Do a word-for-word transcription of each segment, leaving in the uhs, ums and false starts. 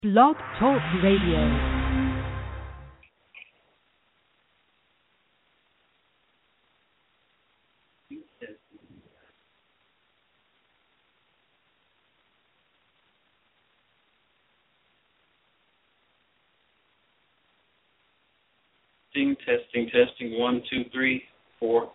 Blog Talk Radio. Testing, testing, testing. One, two, three, four.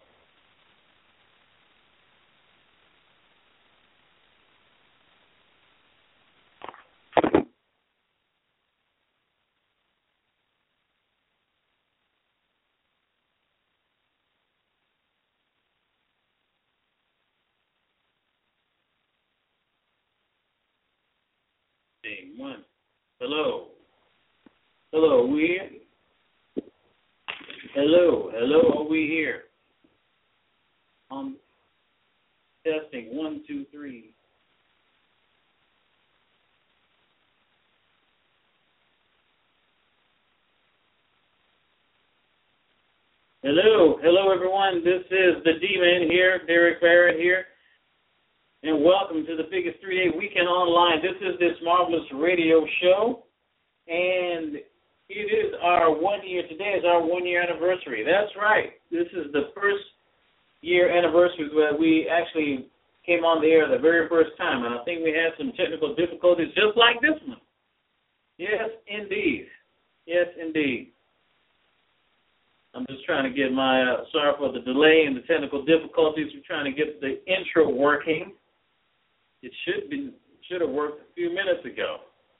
One. Hello. Hello, are we here? Hello, hello, are we here? Um, testing, one, two, three. Hello, hello everyone, this is the D-Man here, Derek Barrett here, and welcome to the biggest three-day weekend online. This is this marvelous radio show, and it is our one year, today is our one-year anniversary. That's right. This is the first year anniversary where we actually came on the air the very first time, and I think we had some technical difficulties just like this one. Yes, indeed. Yes, indeed. I'm just trying to get my, uh, sorry for the delay and the technical difficulties. We're trying to get the intro working. It should be should have worked a few minutes ago.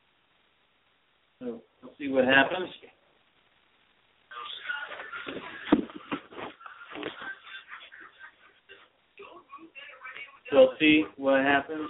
So we'll see what happens. We'll see what happens.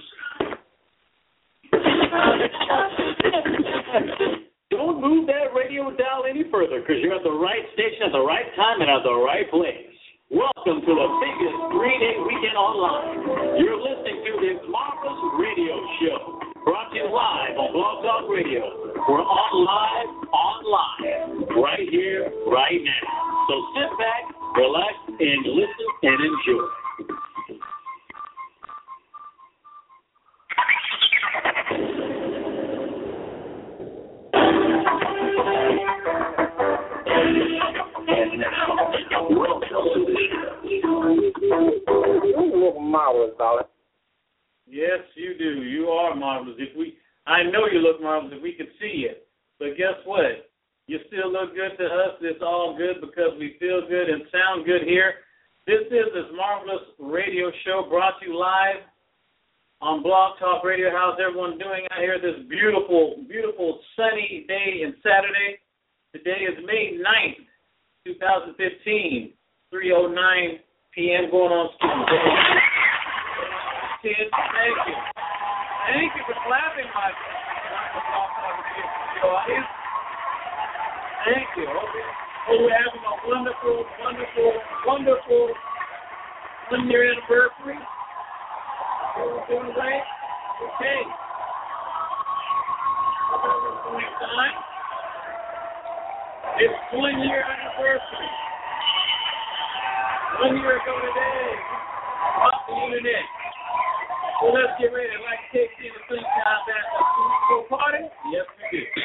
Don't move that radio dial any further, because you're at the right station at the right time and at the right place. Welcome to the biggest three-day weekend online. You're listening to this marvelous radio show, brought to you live on Blog Talk Radio. We're on live, on live, right here, right now. So sit back, relax, and listen and enjoy. And now, welcome to the show. You look marvelous, darling. Yes, you do. You are marvelous. If we, I know you look marvelous if we could see it. But guess what? You still look good to us. It's all good because we feel good and sound good here. This is this marvelous radio show brought to you live on Blog Talk Radio. How's everyone doing out here this beautiful, beautiful sunny day and Saturday? Today is May ninth, twenty fifteen, three oh nine p.m. going on Tuesday. Kids, thank you. Thank you for clapping, my audience. Thank you. Okay. Oh, we're having a wonderful, wonderful, wonderful one-year anniversary. Everything doing right? Okay. Time. It's one year anniversary. One year ago today, off the internet. So let's get ready. I'd like to take you to think about that. Go party? Yes, we do.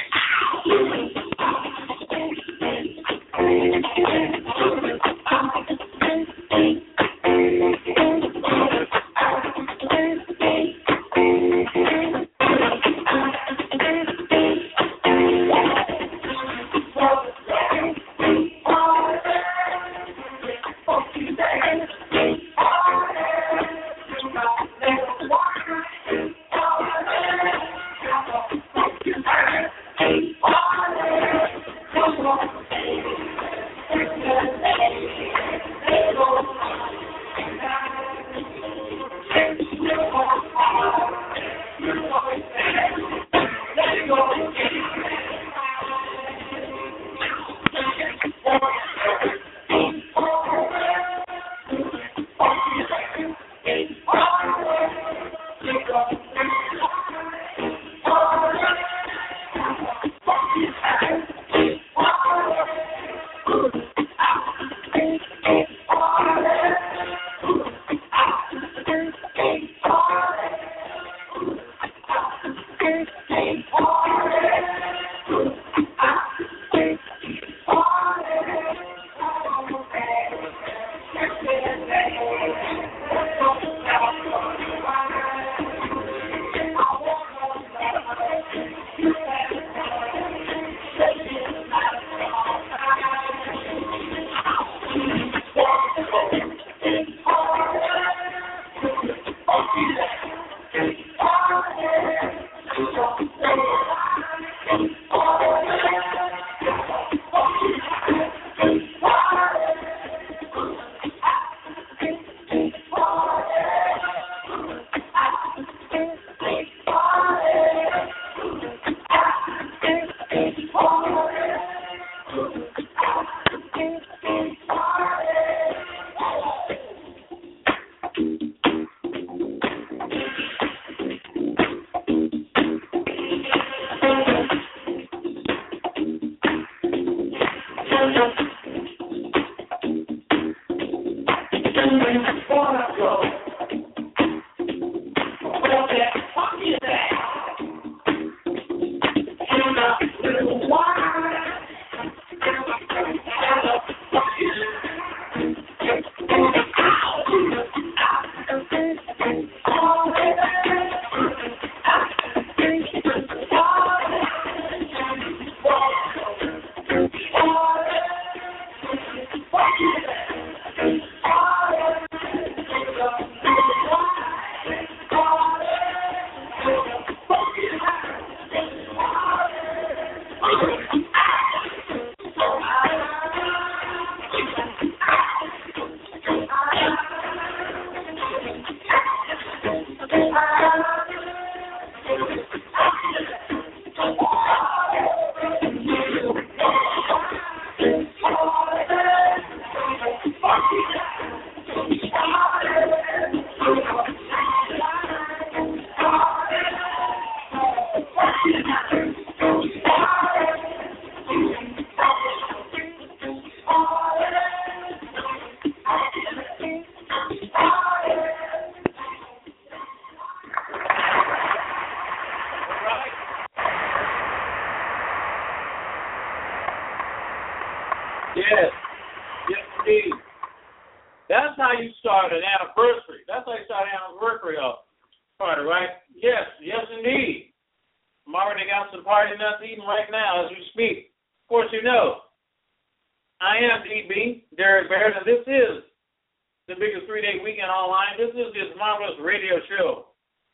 Yes. Yes, indeed. That's how you start an anniversary. That's how you start an anniversary uh, party, right? Yes. Yes, indeed. I'm already got some party nuts eating right now as we speak. Of course, you know, I am D B, Derek Barrett, and this is the biggest three-day weekend online. This is this marvelous radio show.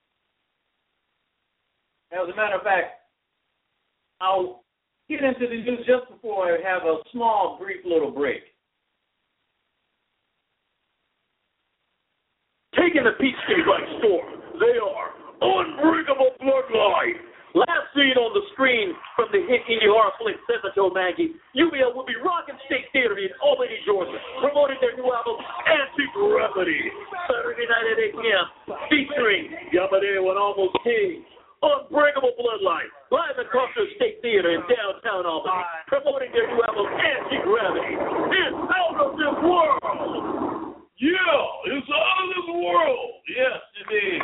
As a matter of fact, I'll get into the news just before I have a small, brief little break. Taking the Peach State by storm, they are Unbreakable Bloodline. Last seen on the screen from the hit indie horror flick Seven-Toe Maggie, U B L will be rocking State Theater in Albany, Georgia, promoting their new album, Anti-Gravity, Saturday night at eight p.m., featuring Yamadeo and Almost King. Unbreakable Bloodline, live at Crossroads State Theater in downtown Albany, promoting their new album, Anti-Gravity. It's out of this world! Yeah, it's out of this world! Yes, indeed.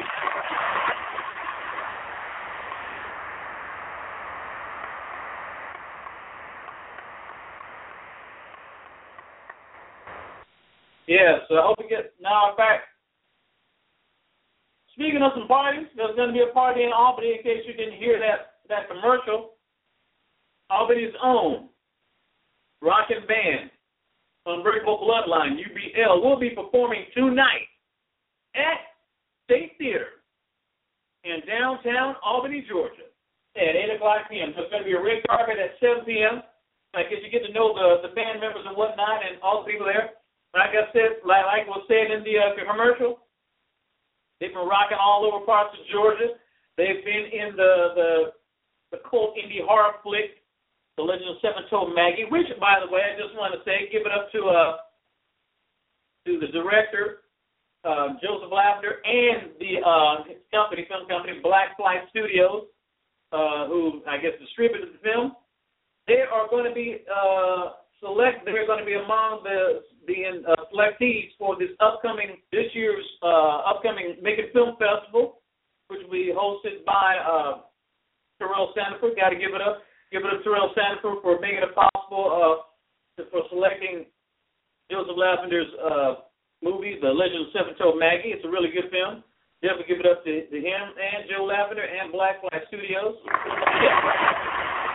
Yes, so I hope we get, now I'm back. Speaking of some parties, there's going to be a party in Albany, in case you didn't hear that, that commercial. Albany's own rockin' band, Unbreakable Bloodline, U B L, will be performing tonight at State Theater in downtown Albany, Georgia, at eight o'clock p.m. There's going to be a red carpet at seven p.m. I guess you get to know the, the band members and whatnot and all the people there. Like I said, like, like was said in the uh, commercial, they've been rocking all over parts of Georgia. They've been in the the, the cult indie horror flick, The Legend of Seven-Toe Maggie, which, by the way, I just want to say, give it up to uh to the director, uh, Joseph Lavender, and the uh, company, film company, Black Flight Studios, uh, who I guess distributed the film. They are going to be uh, select. They're going to be among the the uh, selectees for this upcoming this year's uh, upcoming Making Film Festival, which will be hosted by uh, Terrell Sanford. Got to give it up. Give it up to Terrell Sanford for making it possible uh, for selecting Joseph Lavender's uh, movie, The Legend of Seven-Toe Maggie. It's a really good film. Definitely give it up to, to him and Joe Lavender and Black Flight Studios. Yeah.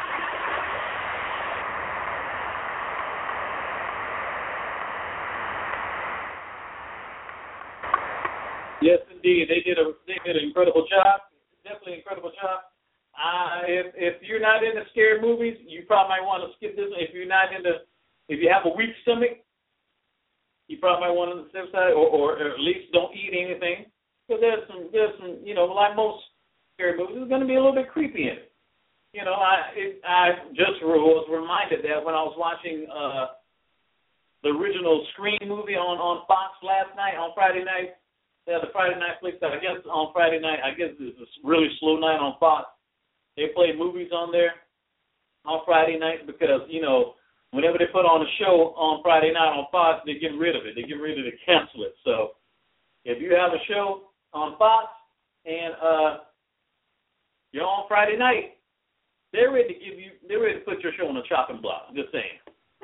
Yes, indeed. They did a they did an incredible job. Definitely an incredible job. Uh, if if you're not into scary movies, you probably might want to skip this one. If you're not into, if you have a weak stomach, you probably might want to skip side, or, or or at least don't eat anything. Because there's some there's some you know like most scary movies, it's going to be a little bit creepy in it. You know, I it, I just was reminded that when I was watching uh, the original Scream movie on on Fox last night on Friday night. Yeah, the Friday night flicks. I guess on Friday night, I guess it's a really slow night on Fox. They play movies on there on Friday night because, you know, whenever they put on a show on Friday night on Fox, they get rid of it. They get rid of it, cancel it. So if you have a show on Fox and uh, you're on Friday night, they're ready to give you, they're ready to put your show on the chopping block. Just saying.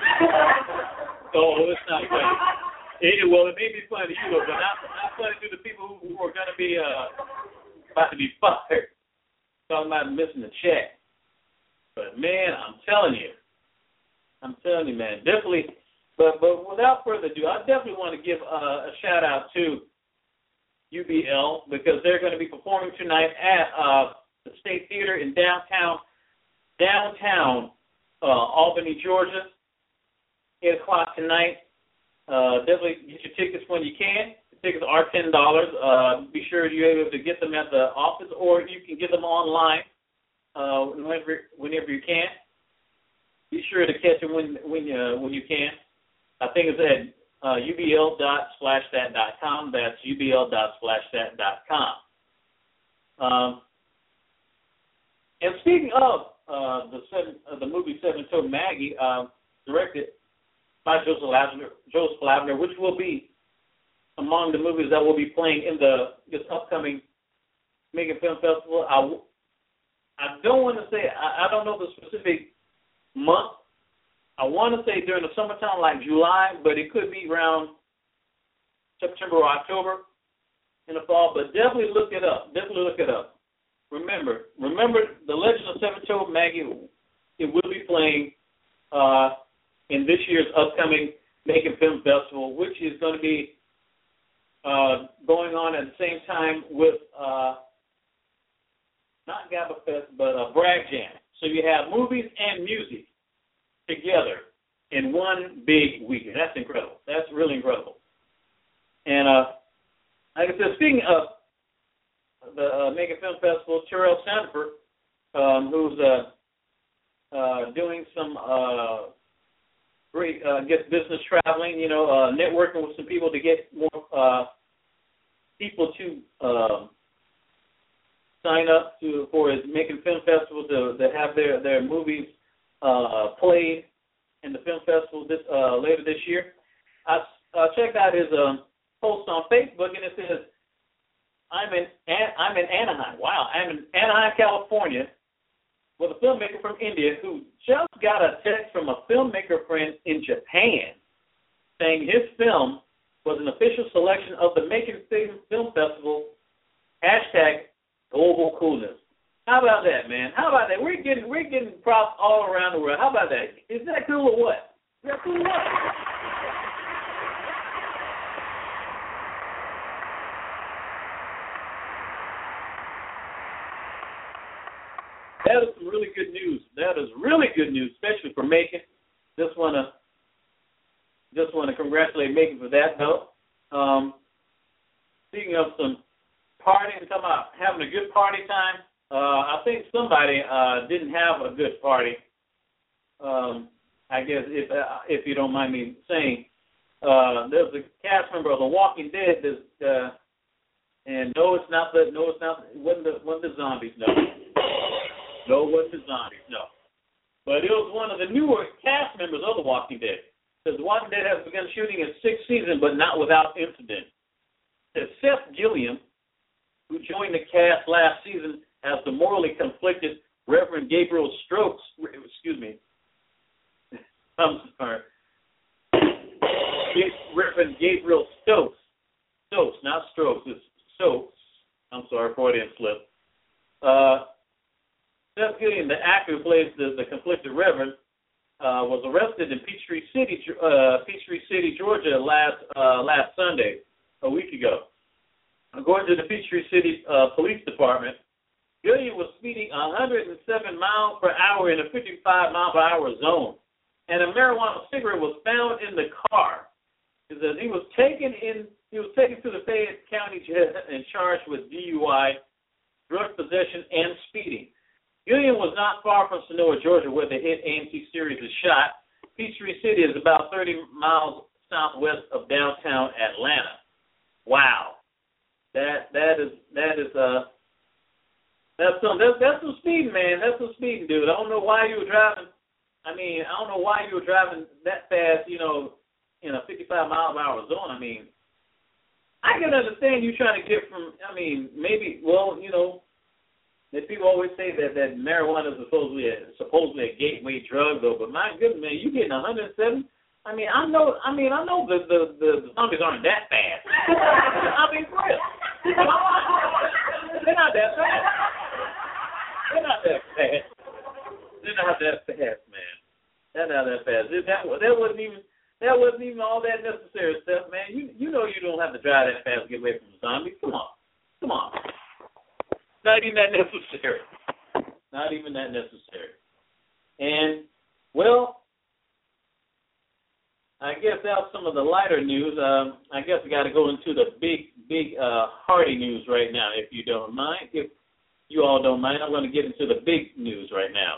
So it's not funny. It, well, it may be funny to you, but not, not funny to the people who, who are going to be uh, about to be fired. Talking about missing the check. But, man, I'm telling you. I'm telling you, man. Definitely. But but without further ado, I definitely want to give uh, a shout-out to U B L because they're going to be performing tonight at uh, the State Theater in downtown, downtown uh, Albany, Georgia, eight o'clock tonight. Uh, definitely get your tickets when you can. The tickets are ten dollars. Uh, be sure you're able to get them at the office, or you can get them online uh, whenever, whenever you can. Be sure to catch them when when you when you can. I think it's at uh, ubl dot splash that dot com. That's ubl dot splash that dot com. Um, and speaking of uh, the seven, uh, the movie Seven-Toe Maggie, uh, directed by Joseph Lavender, Joseph Lavender, which will be among the movies that will be playing in the this upcoming Making Film Festival. I, I don't want to say, I, I don't know the specific month I want to say during the summertime, like July, but it could be around September or October in the fall. But definitely look it up. Definitely look it up. Remember, remember the Legend of Seven-Toed Maggie. It will be playing uh, in this year's upcoming Macon Film Festival, which is going to be uh, going on at the same time with uh, not Gabba Fest, but uh, Bragg Jam. So you have movies and music together in one big weekend. That's incredible. That's really incredible. And uh, like I said, speaking of the uh, Macon Film Festival, Terrell Sanford, um, who's uh, uh, doing some uh, great, uh, I guess, business traveling, you know, uh, networking with some people to get more uh, people to uh, sign up to for his Macon Film Festival to, to have their, their movies uh, played in the film festival this uh, later this year. I uh, checked out his um, post on Facebook, and it says, I'm in I'm in Anaheim. Wow, I'm in Anaheim, California, with a filmmaker from India who just got a text from a filmmaker friend in Japan saying his film was an official selection of the Macon Film Festival, hashtag global coolness. How about that, man? How about that? We're getting we're getting props all around the world. How about that? Is that cool or what? Is that cool or what? That is some really good news. That is really good news, especially for Macon. Just wanna just wanna congratulate Macon for that though. Um, speaking of some partying, talking about having a good party time. Uh, I think somebody uh, didn't have a good party. Um, I guess if uh, if you don't mind me saying, uh, there's a cast member of The Walking Dead. That's, uh, and no, it's not the no, it's not. It wasn't the wasn't the zombies. No, no, it wasn't the zombies. No, but it was one of the newer cast members of The Walking Dead. Because The Walking Dead has begun shooting its sixth season, but not without incident. It's Seth Gilliam, who joined the cast last season as the morally conflicted Reverend Gabriel Stokes, excuse me, I'm sorry, Reverend Gabriel Stokes, Stokes, not Strokes, it's Stokes, I'm sorry, Freudian slip. Uh, Seth Gilliam, the actor who plays the, the conflicted Reverend, uh, was arrested in Peachtree City, uh, Peachtree City, Georgia last uh, last Sunday, a week ago. According to the Peachtree City uh, Police Department, Gilliam was speeding one hundred seven miles per hour in a fifty-five mile per hour zone, and a marijuana cigarette was found in the car. He says he was taken in. He was taken to the Fayette County jail and charged with D U I, drug possession, and speeding. Gilliam was not far from Sonora, Georgia, where the hit A M C series is shot. Peachtree City is about thirty miles southwest of downtown Atlanta. Wow. That that is that is uh that's some that's that's some speeding, man. That's some speeding, dude. I don't know why you were driving. I mean, I don't know why you were driving that fast, you know, in a fifty-five mile per hour zone. I mean, I can understand you trying to get from. I mean, maybe well, you know, that people always say that that marijuana is supposedly a, supposedly a gateway drug, though. But my goodness, man, you getting one hundred seven. I mean, I know. I mean, I know the the, the, the zombies aren't that fast. I mean, for real. They're not that fast. They're not that fast. They're not that fast, man. They're not that fast. That, that wasn't even that wasn't even all that necessary stuff, man. You you know you don't have to drive that fast to get away from the zombies. Come on, come on. Not even that necessary. Not even that necessary. And well, I guess that's some of the lighter news. Um, I guess we got to go into the big, big, uh, hearty news right now, if you don't mind. If you all don't mind, I'm going to get into the big news right now.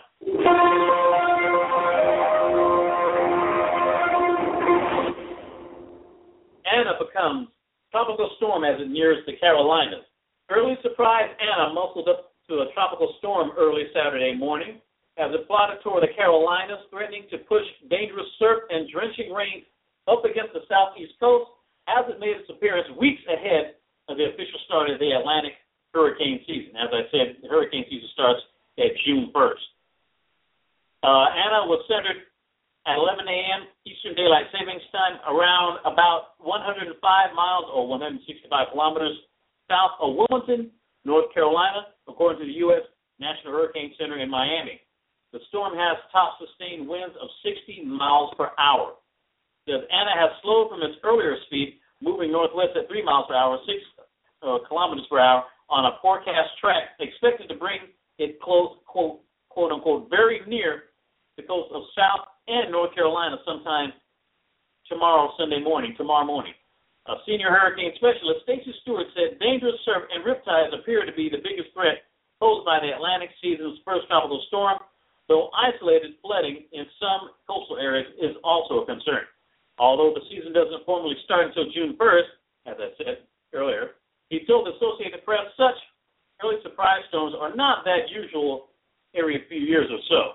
Anna becomes tropical storm as it nears the Carolinas. Early surprise Anna muscled up to a tropical storm early Saturday morning as it plodded toward the Carolinas, threatening to push dangerous surf and drenching rain up against the southeast coast as it made its appearance weeks ahead of the official start of the Atlantic hurricane season. As I said, the hurricane season starts at June first. Uh, Anna was centered at eleven a.m. Eastern Daylight Savings Time, around about one hundred five miles or one hundred sixty-five kilometers south of Wilmington, North Carolina, according to the U S National Hurricane Center in Miami. The storm has top sustained winds of sixty miles per hour. The Anna has slowed from its earlier speed, moving northwest at three miles per hour, six uh, kilometers per hour, on a forecast track, expected to bring it close, quote, quote unquote, very near the coast of South and North Carolina sometime tomorrow, Sunday morning, tomorrow morning. A senior hurricane specialist, Stacey Stewart, said dangerous surf and riptides appear to be the biggest threat posed by the Atlantic season's first tropical storm, though isolated flooding in some coastal areas is also a concern. Although the season doesn't formally start until June first, as I said earlier, he told the Associated Press such early surprise storms are not that usual every few years or so.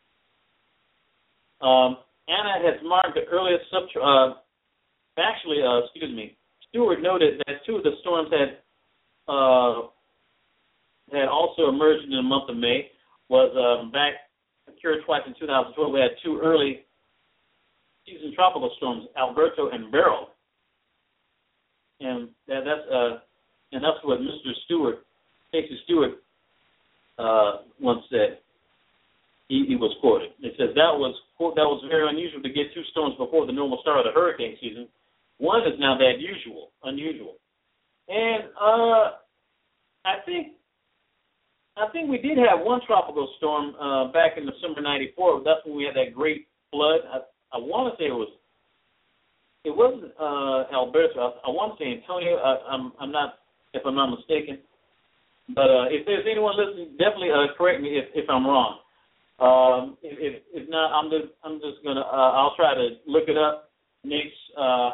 Um, Anna has marked the earliest sub. Uh, actually, uh, excuse me. Stewart noted that two of the storms had uh, had also emerged in the month of May. Was um, back occurred twice in two thousand twelve. We had two early season tropical storms, Alberto and Beryl, and that, that's uh, and that's what Mister Stewart, Stacey Stewart, uh, once said. He, he was quoted. It says that was quote, that was very unusual to get two storms before the normal start of the hurricane season. One is now that usual, unusual, and uh, I think I think we did have one tropical storm uh, back in December ninety-four. That's when we had that great flood. I, I want to say it was it wasn't uh, Alberto. I, I want to say Antonio. I, I'm I'm not if I'm not mistaken. But uh, if there's anyone listening, definitely uh, correct me if, if I'm wrong. Um, if, if, if not, I'm just I'm just gonna uh, I'll try to look it up next uh,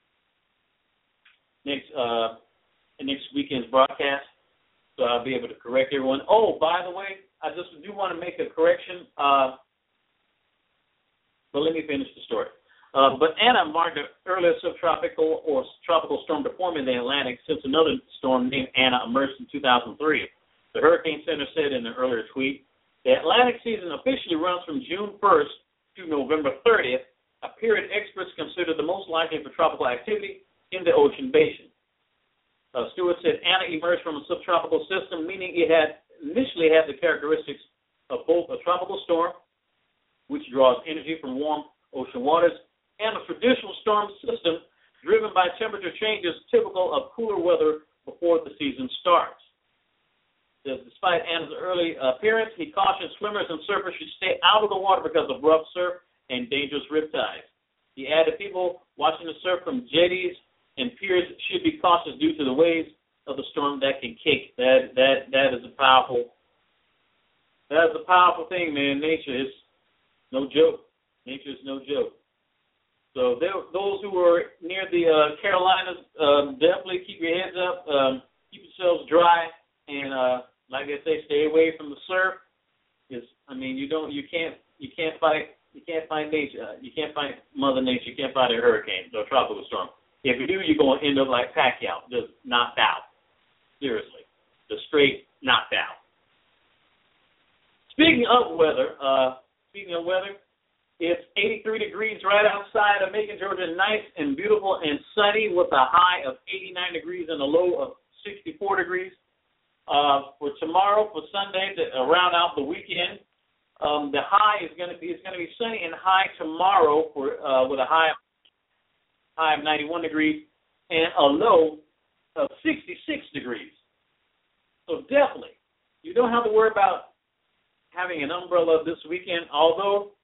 next uh, next weekend's broadcast, so I'll be able to correct everyone. Oh, by the way, I just do want to make a correction. Uh, but let me finish the story. Uh, but Anna marked the earliest subtropical or tropical storm to form in the Atlantic since another storm named Anna emerged in two thousand three. The Hurricane Center said in an earlier tweet, the Atlantic season officially runs from June first to November thirtieth, a period experts consider the most likely for tropical activity in the ocean basin. Uh, Stewart said Anna emerged from a subtropical system, meaning it had initially had the characteristics of both a tropical storm, which draws energy from warm ocean waters, and a traditional storm system driven by temperature changes typical of cooler weather before the season starts. Despite Anna's early appearance, he cautioned swimmers and surfers should stay out of the water because of rough surf and dangerous riptides. He added people watching the surf from jetties and piers should be cautious due to the waves of the storm that can kick. That that that is a powerful that is a powerful thing, man. Nature is no joke. Nature is no joke. So there, those who are near the uh, Carolinas, um, definitely keep your heads up, um, keep yourselves dry, and uh, like I say, stay away from the surf. Because I mean, you don't, you can't, you can't fight, you can't fight nature, uh, you can't fight Mother Nature, you can't fight a hurricane or tropical storm. If you do, you're going to end up like Pacquiao, just knocked out. Seriously, just straight knocked out. Speaking of weather, uh, speaking of weather. It's eighty-three degrees right outside of Macon, Georgia, nice and beautiful and sunny with a high of eighty-nine degrees and a low of sixty-four degrees. Uh, for tomorrow, for Sunday, to uh, round out the weekend, um, the high is going to be it's going to be sunny and high tomorrow for uh, with a high high of ninety-one degrees and a low of sixty-six degrees. So definitely, you don't have to worry about having an umbrella this weekend, although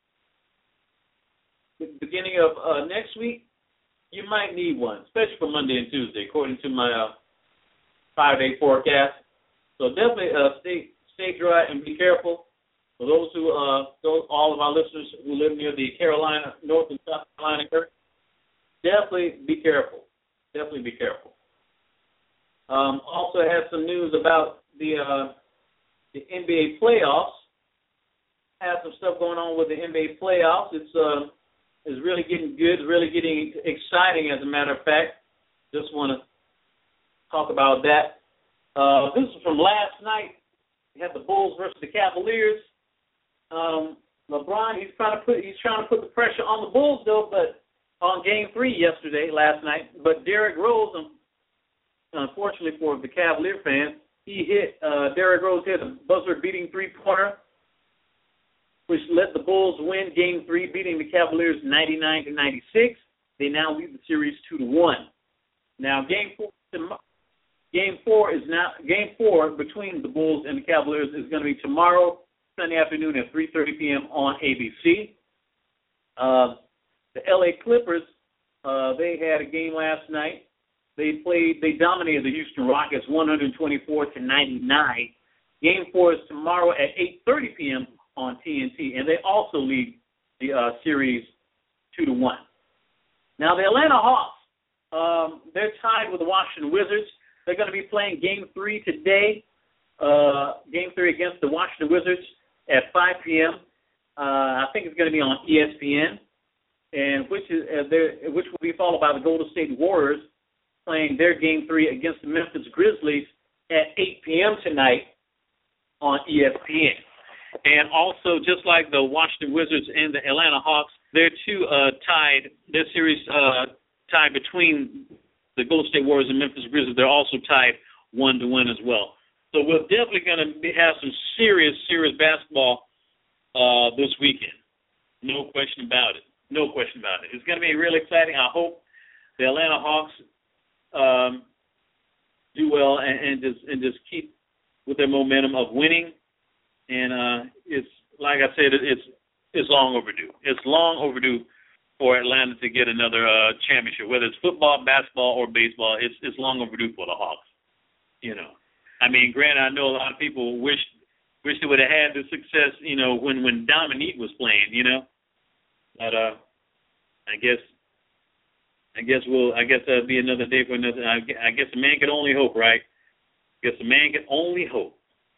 the beginning of uh, next week, you might need one, especially for Monday and Tuesday, according to my uh, five-day forecast. So definitely uh, stay stay dry and be careful. For those who, uh, those all of our listeners who live near the Carolina, North and South Carolina area, definitely be careful. Definitely be careful. Um, also had some news about the uh, the N B A playoffs. Had some stuff going on with the N B A playoffs. It's uh, is really getting good, really getting exciting, as a matter of fact. Just want to talk about that. Uh, this is from last night. We had the Bulls versus the Cavaliers. Um, LeBron, he's trying to put he's trying to put the pressure on the Bulls though, but on Game Three yesterday, last night. But Derrick Rose, unfortunately for the Cavalier fans, he hit uh, Derrick Rose hit a buzzer-beating three-pointer, which let the Bulls win Game Three, beating the Cavaliers ninety-nine to ninety-six. They now lead the series two to one. Now Game Four, Game Four is now Game Four between the Bulls and the Cavaliers is going to be tomorrow, Sunday afternoon at three thirty p.m. on A B C. Uh, the L A Clippers, uh, they had a game last night. They played, they dominated the Houston Rockets one twenty-four to ninety-nine. Game four is tomorrow at eight thirty p.m. on T N T, and they also lead the uh, series two to one. Now the Atlanta Hawks, um, they're tied with the Washington Wizards. They're going to be playing Game three today. Uh, game three against the Washington Wizards at five p.m. Uh, I think it's going to be on E S P N, and which is uh, which will be followed by the Golden State Warriors playing their Game three against the Memphis Grizzlies at eight p.m. tonight on E S P N. And also, just like the Washington Wizards and the Atlanta Hawks, they're two uh, tied. Their series uh, tied between the Golden State Warriors and Memphis Grizzlies. They're also tied one to one as well. So we're definitely going to have some serious, serious basketball uh, this weekend. No question about it. No question about it. It's going to be really exciting. I hope the Atlanta Hawks um, do well and, and just and just keep with their momentum of winning. And uh, it's like I said, it's it's long overdue. It's long overdue for Atlanta to get another uh, championship, whether it's football, basketball, or baseball. It's it's long overdue for the Hawks. You know, I mean, granted, I know a lot of people wish wish they would have had the success, you know, when when Dominique was playing. You know, but uh, I guess I guess we'll I guess that'll be another day for another. I, I guess a man can only hope, right? I guess a man can only hope.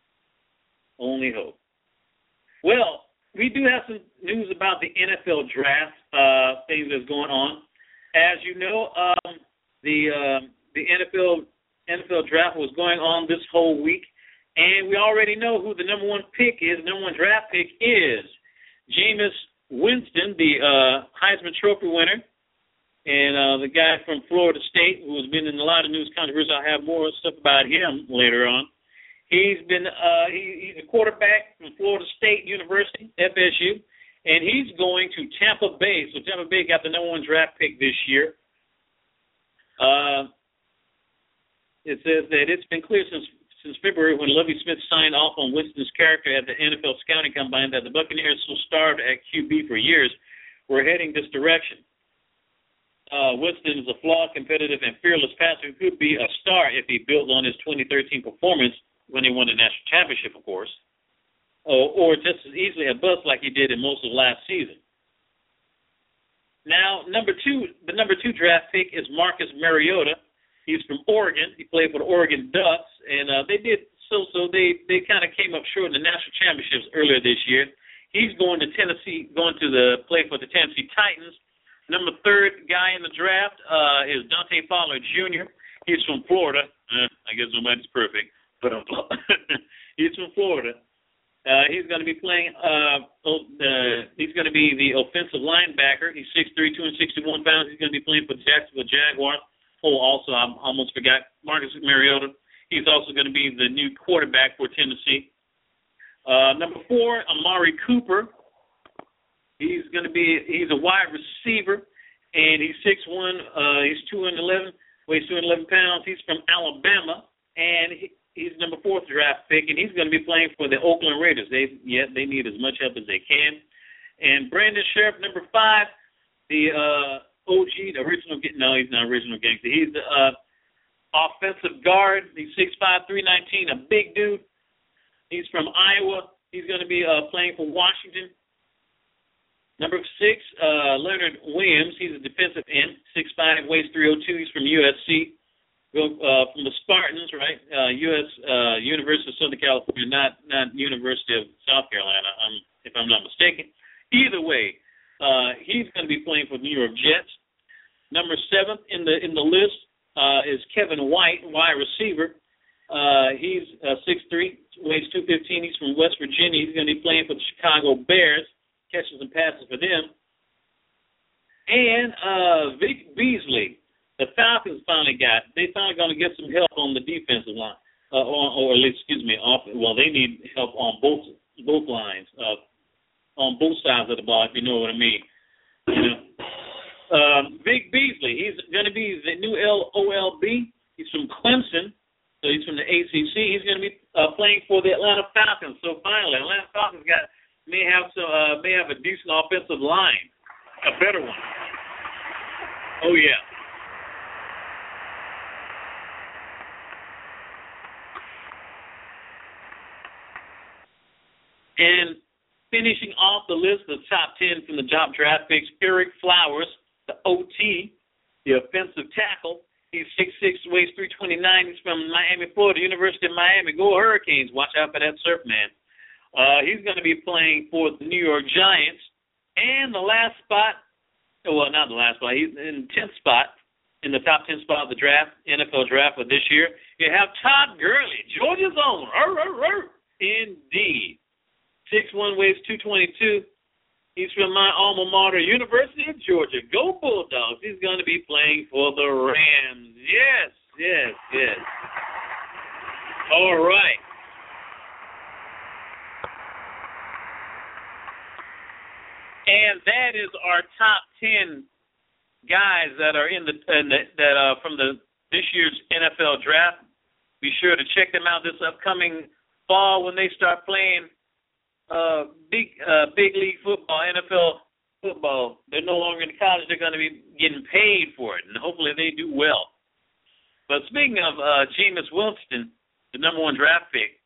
Only hope. Well, we do have some news about the N F L draft, uh, things that's going on. As you know, um, the uh, the N F L N F L draft was going on this whole week, and we already know who the number one pick is. The number one draft pick is Jameis Winston, the uh, Heisman Trophy winner, and uh, the guy from Florida State who has been in a lot of news controversy. I'll have more stuff about him later on. He's been uh, he, he's a quarterback from Florida State University, F S U, and he's going to Tampa Bay. So Tampa Bay got the number one draft pick this year. Uh, it says that it's been clear since since February when Lovie Smith signed off on Winston's character at the N F L scouting combine that the Buccaneers, so starved at Q B for years, were heading this direction. Uh, Winston is a flawed, competitive, and fearless passer who could be a star if he built on his twenty thirteen performance when he won the national championship, of course, or, or just as easily a bust like he did in most of last season. Now, number two, the number two draft pick is Marcus Mariota. He's from Oregon. He played for the Oregon Ducks, and uh, they did so-so. They they kind of came up short in the national championships earlier this year. He's going to Tennessee, going to the play for the Tennessee Titans. Number third guy in the draft uh, is Dante Fowler Junior He's from Florida. Uh, I guess nobody's perfect. But he's from Florida. Uh, he's going to be playing. Uh, uh, he's going to be the offensive linebacker. He's six three, two hundred sixty-one pounds. He's going to be playing for the Jacksonville Jaguars. Oh, also, I almost forgot Marcus Mariota. He's also going to be the new quarterback for Tennessee. Uh, number four, Amari Cooper. He's going to be. He's a wide receiver, and he's six one. Uh, he's two eleven. Weighs two hundred eleven pounds. He's from Alabama, and he, He's number fourth draft pick, and he's going to be playing for the Oakland Raiders. They yeah, they need as much help as they can. And Brandon Sheriff, number five, the uh, O G, the original. No, he's not original gangster. He's the uh, offensive guard. He's six five, three nineteen, a big dude. He's from Iowa. He's going to be uh, playing for Washington. Number six, uh, Leonard Williams. He's a defensive end, six five, weighs three oh two. He's from U S C. Go uh, from the Spartans, right? Uh, U S Uh, University of Southern California, not not University of South Carolina, um, if I'm not mistaken. Either way, uh, he's going to be playing for the New York Jets. Number seventh in the in the list uh, is Kevin White, wide receiver. Uh, he's uh, six three, weighs two fifteen. He's from West Virginia. He's going to be playing for the Chicago Bears. catching some passes for them. And uh, Vic Beasley, the Falcons finally got, they finally going to get some help on the defensive line. Uh, or, or at least, excuse me, off, well, they need help on both both lines, uh, on both sides of the ball, if you know what I mean. You know, um, Vic Beasley, he's going to be the new L O L B. He's from Clemson, so he's from the A C C. He's going to be uh, playing for the Atlanta Falcons. So finally, Atlanta Falcons got may have some uh, may have a decent offensive line, a better one. Oh yeah. And finishing off the list of top ten from the top draft picks, Eric Flowers, the O T, the offensive tackle. He's six six, weighs three twenty-nine. He's from Miami, Florida, University of Miami. Go Hurricanes. Watch out for that surf man. Uh, he's going to be playing for the New York Giants. And the last spot, well, not the last spot, he's in the tenth spot, in the top ten spot of the draft, N F L draft for this year. You have Todd Gurley, Georgia's own. Arr, arr, arr. Indeed. six one, weighs two twenty-two. He's from my alma mater, University of Georgia. Go Bulldogs. He's going to be playing for the Rams. Yes, yes, yes. All right. And that is our top ten guys that are in the, in the that uh, from the this year's N F L draft. Be sure to check them out this upcoming fall when they start playing Uh, big uh, big league football, N F L football. They're no longer in college. They're going to be getting paid for it, and hopefully they do well. But speaking of uh, Jameis Winston, the number one draft pick,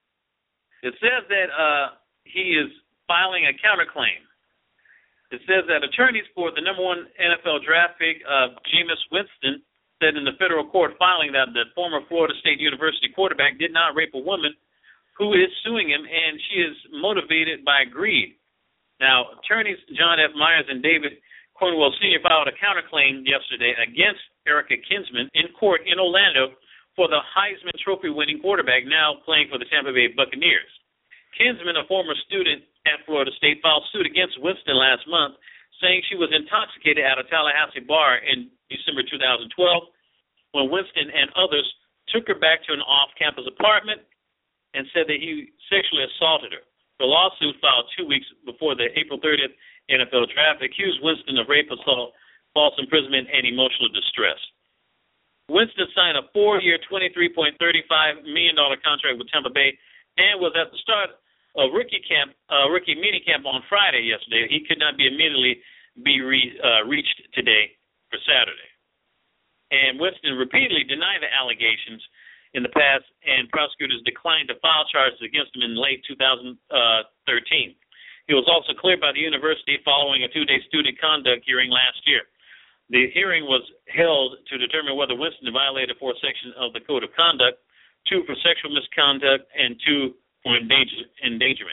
it says that uh, he is filing a counterclaim. It says that attorneys for the number one N F L draft pick, uh, Jameis Winston, said in the federal court filing that the former Florida State University quarterback did not rape a woman who is suing him, and she is motivated by greed. Now, attorneys John F. Myers and David Cornwell Senior filed a counterclaim yesterday against Erica Kinsman in court in Orlando for the Heisman Trophy-winning quarterback now playing for the Tampa Bay Buccaneers. Kinsman, a former student at Florida State, filed suit against Winston last month, saying she was intoxicated at a Tallahassee bar in December two thousand twelve when Winston and others took her back to an off-campus apartment and said that he sexually assaulted her. The lawsuit filed two weeks before the April thirtieth N F L draft accused Winston of rape, assault, false imprisonment, and emotional distress. Winston signed a four-year, twenty-three point three five million dollars contract with Tampa Bay and was at the start of rookie camp, uh, rookie minicamp on Friday yesterday. He could not be immediately be re, uh, reached today for Saturday. And Winston repeatedly denied the allegations in the past, and prosecutors declined to file charges against him in late two thousand thirteen. He was also cleared by the university following a two-day student conduct hearing last year. The hearing was held to determine whether Winston violated four sections of the Code of Conduct, two for sexual misconduct, and two for endanger, endangerment.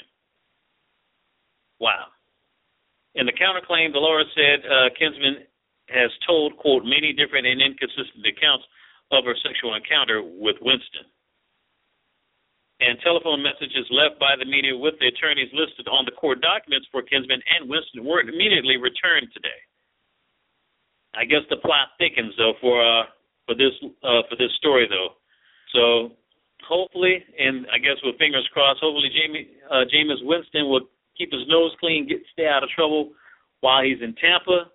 Wow. In the counterclaim, the lawyer said uh, Kinsman has told, quote, many different and inconsistent accounts of her sexual encounter with Winston. And telephone messages left by the media with the attorneys listed on the court documents for Kinsman and Winston were immediately returned today. I guess the plot thickens, though, for uh, for this uh, for this story, though. So hopefully, and I guess with fingers crossed, hopefully Jamie, uh, Jameis Winston will keep his nose clean, get stay out of trouble while he's in Tampa.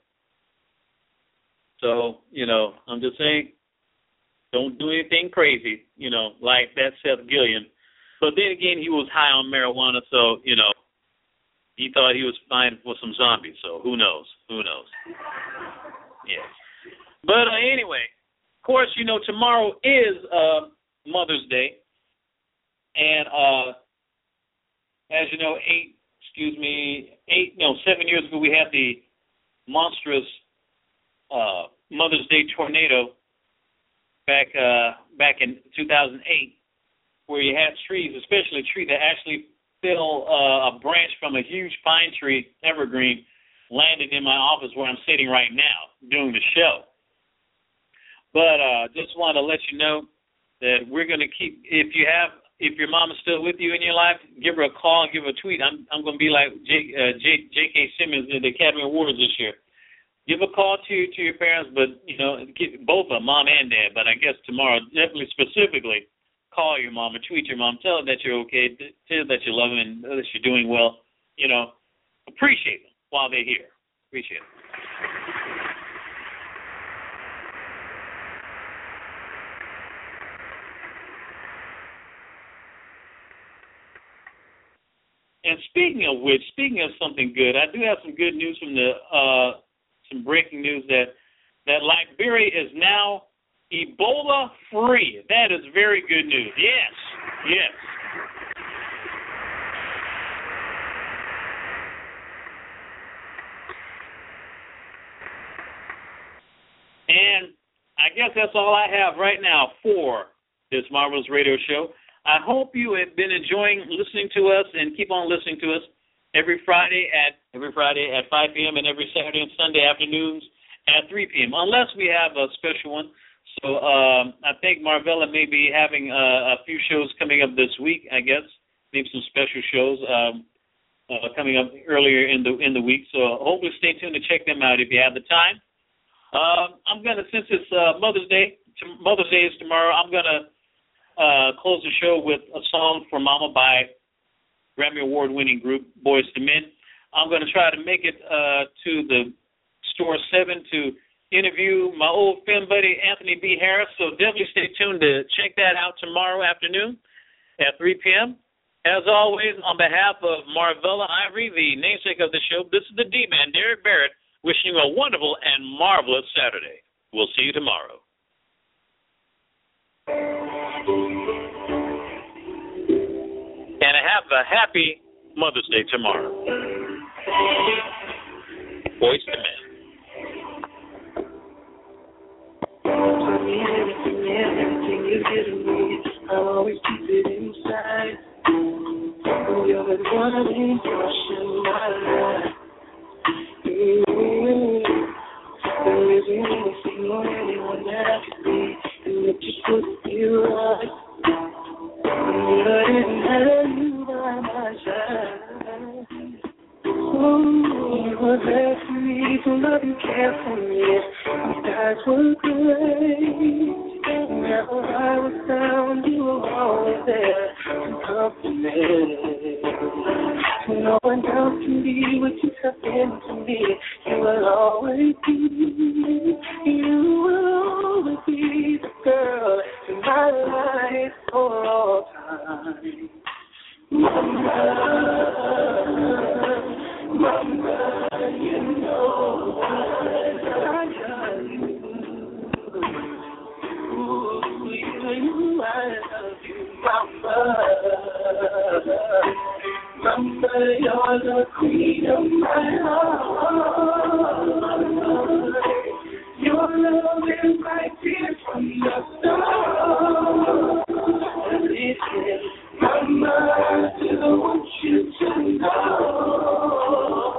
So, you know, I'm just saying, don't do anything crazy, you know, like that Seth Gilliam. But then again, he was high on marijuana, so, you know, he thought he was fine for some zombies. So who knows? Who knows? Yeah. But uh, anyway, of course, you know, tomorrow is uh, Mother's Day. And uh, as you know, eight, excuse me, eight, no, seven years ago, we had the monstrous uh, Mother's Day tornado back uh, back in two thousand eight, where you had trees, especially a tree that actually fell, uh, a branch from a huge pine tree, evergreen, landed in my office where I'm sitting right now doing the show. But uh, just want to let you know that we're going to keep, if you have, if your mom is still with you in your life, give her a call, give her a tweet. I'm I'm going to be like J, uh, J, J.K. Simmons at the Academy Awards this year. Give a call to to your parents, but, you know, both of them, mom and dad. But I guess tomorrow, definitely specifically, call your mom or tweet your mom. Tell her that you're okay. Tell her that you love them and that you're doing well. You know, appreciate them while they're here. Appreciate it. And speaking of which, speaking of something good, I do have some good news from the uh, some breaking news that that Liberia is now Ebola free. That is very good news. Yes, yes. And I guess that's all I have right now for this Marvelous Radio Show. I hope you have been enjoying listening to us and keep on listening to us every Friday at every Friday at five p.m. and every Saturday and Sunday afternoons at three p.m. unless we have a special one. So um, I think Marvella may be having uh, a few shows coming up this week, I guess, maybe some special shows um, uh, coming up earlier in the in the week. So hopefully stay tuned to check them out if you have the time. Um, I'm gonna since it's uh, Mother's Day, Mother's Day is tomorrow. I'm gonna Uh, close the show with a song for Mama by Grammy Award-winning group Boyz two Men. I'm going to try to make it uh, to the Store seven to interview my old film buddy Anthony B. Harris, so definitely stay tuned to check that out tomorrow afternoon at three p.m. As always, on behalf of Marvella Ivory, the namesake of the show, this is the D-Man, Derek Barrett, wishing you a wonderful and marvelous Saturday. We'll see you tomorrow. And have a happy Mother's Day tomorrow. Boyz two Men. Everything you give me, I always keep it inside. You're the one crush in my life. There isn't anything or anyone that I could be, and it just wouldn't be right. I didn't have you by my side. Oh, you were there for me, to love and care for me. Your eyes were great. Whenever I was down, you were always there to comfort me. No one else can be what you have been to me. You will always be, you will always be the girl in my life for all time. Mama, Mama, you know I love you. Ooh, you know I love you, Mama. Mama, you're the queen of my heart. Your love is my tears from the start. Listen, Mama, I still want you to know.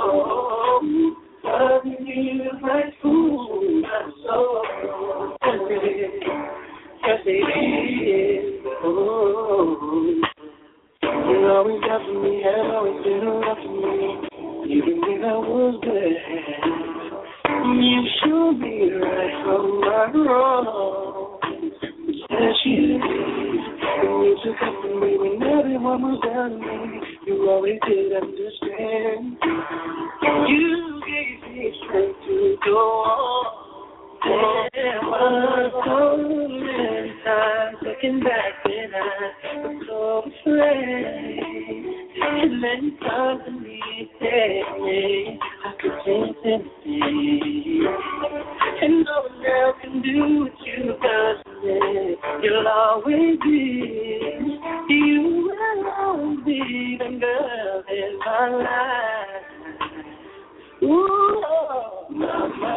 Loving you is my food, my soul. Yes, it is. Oh. You always got for me, have always been around for me. Even when I was bad, you showed me right from my wrong. Yes, you did. And you took up for me when everyone was down to me. You always did understand. You gave me strength to go on. There was so many times looking back when I was so afraid. And many times to me said I could change anything. And no one else can do what you've done to me. You'll always be, you will always be the girl in my life. Ooh, Mama,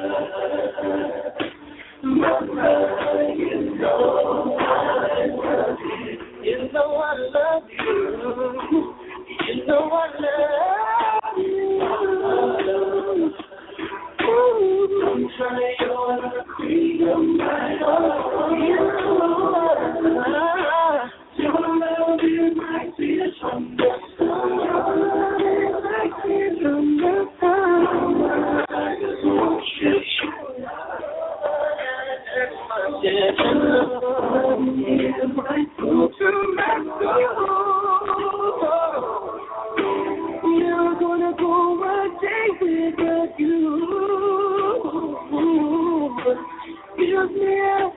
Mama, you know I love you. You know I love you. You know I love you. Ooh, I'm trying, you're the queen of my heart. You know I love you. without you. Give me a